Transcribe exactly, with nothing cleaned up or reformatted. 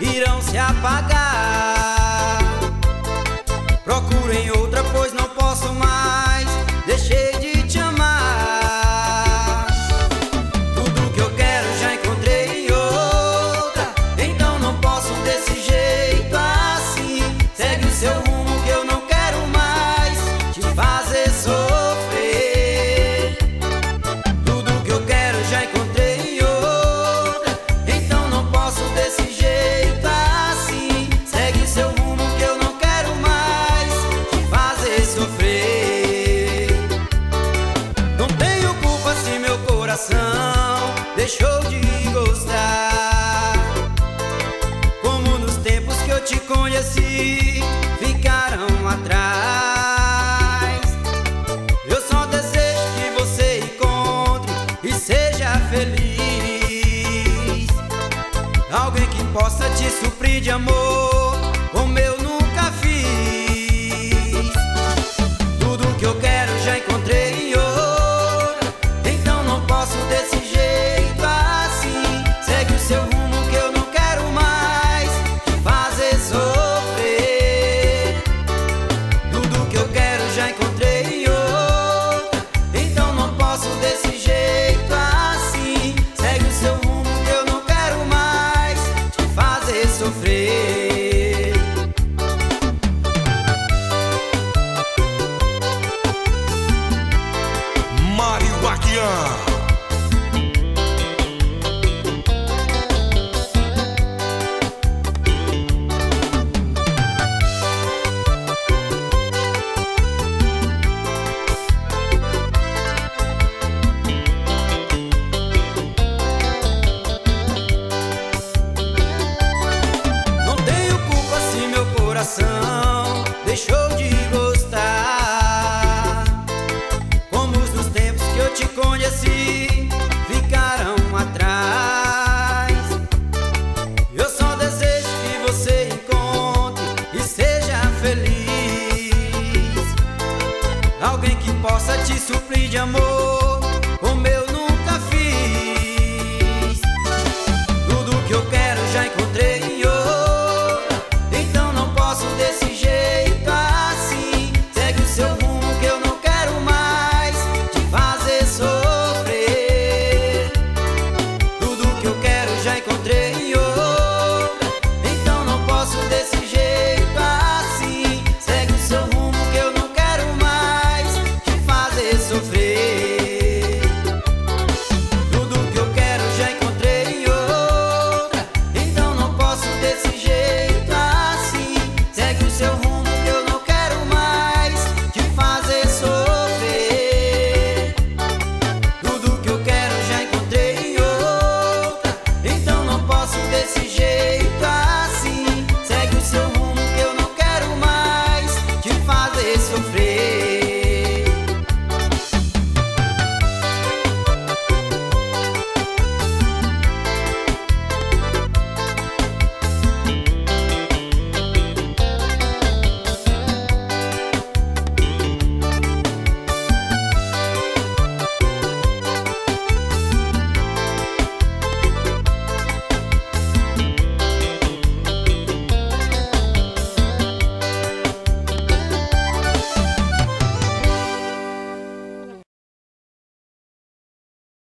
irão se apagar. Procurem outra, pois não posso mais. Deixei de te amar. Tudo que eu quero já encontrei em outra, então não posso desse jeito assim. Segue o seu rumo que eu não quero mais te fazer sofrer. Tudo que eu quero já encontrei em outra, então não posso desse jeito assim. Segue o seu rumo que eu não quero mais te fazer sofrer. Não tenho culpa se meu coração deixou de gostar. Como nos tempos que eu te conheci ficaram atrás. Eu só desejo que você encontre e seja feliz. Alguém que possa te suprir de amor como eu nunca fiz. Tudo que eu quero já encontrei em outra, então não posso desse jeito assim. Segue o seu rumo que eu não quero mais te fazer sofrer. Tudo que eu quero já encontrei em outra, então não posso desse jeito assim. Segue o seu rumo que eu não quero mais te fazer sofrer. Mário Guardiã. Não tenho culpa se meu coração deixou de gostar. Como os dos tempos que eu te conheci ficaram atrás. Eu só desejo que você encontre e seja feliz. Alguém que possa te suprir de amor